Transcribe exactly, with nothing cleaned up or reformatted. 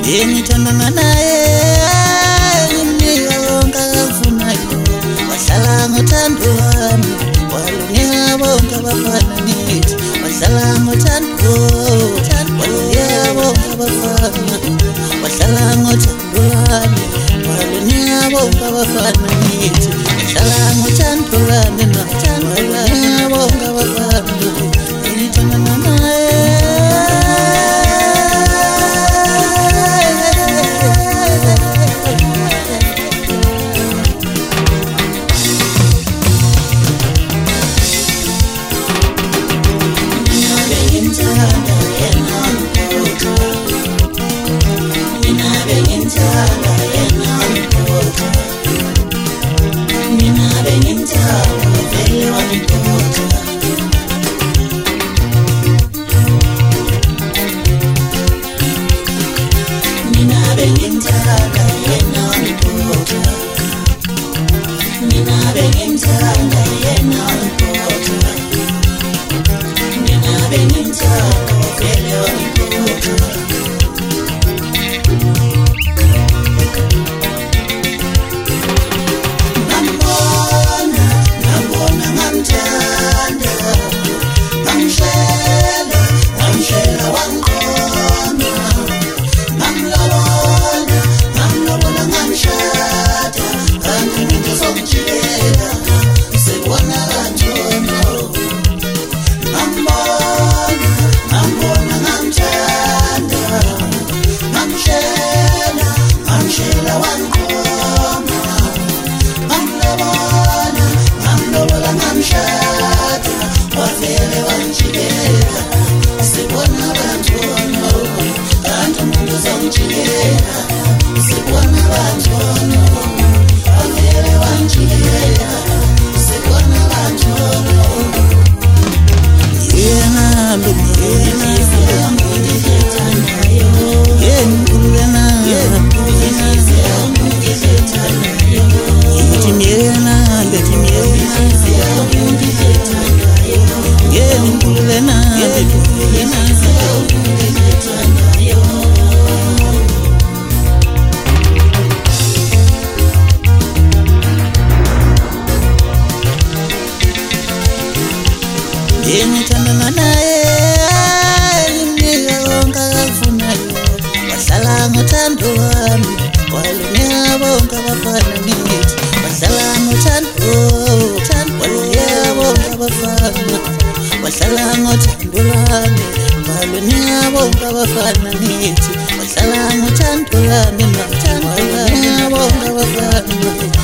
Ngithandana naye ngiyonga kafunayo wahlala ngothando lwami walunika bonke abafana nithi wahlala ngothando walunika bonke abafana wahlala ngothando lwami walunika bonke abafana nithi wahlala ngothando lwami walunika bonke abafana ngithandana naye ngithandana naye ngiyonga kafunayo wahlala ngothando lwami walunika bonke abafana nithi wahlala ngothando walunika bonke abafana wahlala ngothando lwami walunika bonke abafana nithi wahlala ngothando lwami walunika bonke abafana